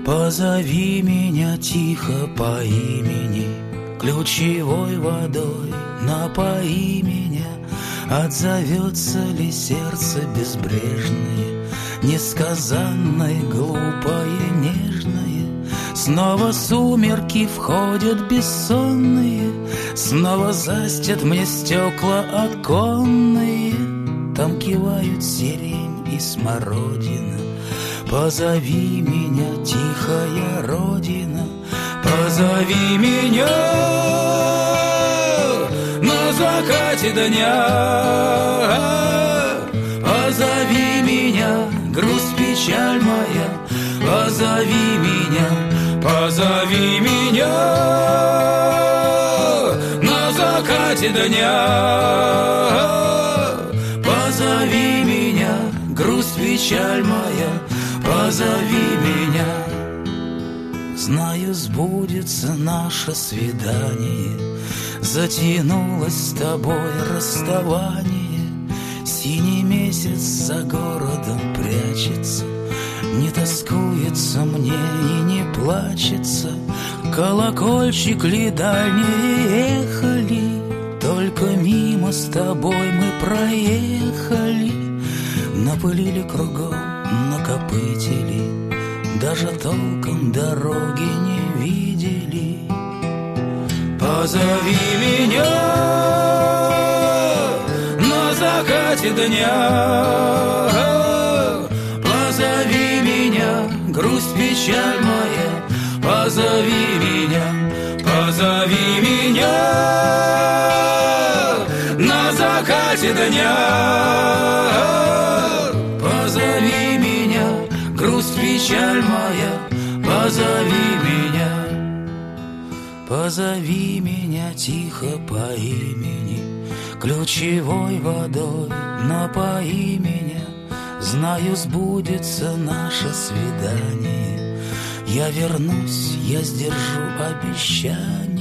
Позови меня тихо по имени, ключевой водой напои меня. Отзовется ли сердце безбрежное, несказанное, глупое, нежное? Снова сумерки входят бессонные, снова застят мне стекла оконные. Там кивают сирень и смородина. Позови меня, тихая родина, позови меня на закате дня. Позови меня, грусть, печаль моя, позови меня, позови меня на закате дня. Позови меня, грусть, печаль моя, позови меня. Знаю, сбудется наше свидание, затянулось с тобой расставание. Синий месяц за городом прячется, не тоскуется мне и не плачется. Колокольчик ли дальние ехали, только мимо с тобой мы проехали. Напылили кругом, накопытили, даже толком дороги не видели. Позови меня на закате дня. Позови меня, грусть, печаль моя, позови меня, позови меня на закате дня. Позови меня, грусть, печаль моя, позови меня. Позови меня тихо по имени, ключевой водой напои меня. Знаю, сбудется наше свидание, я вернусь, я сдержу обещание.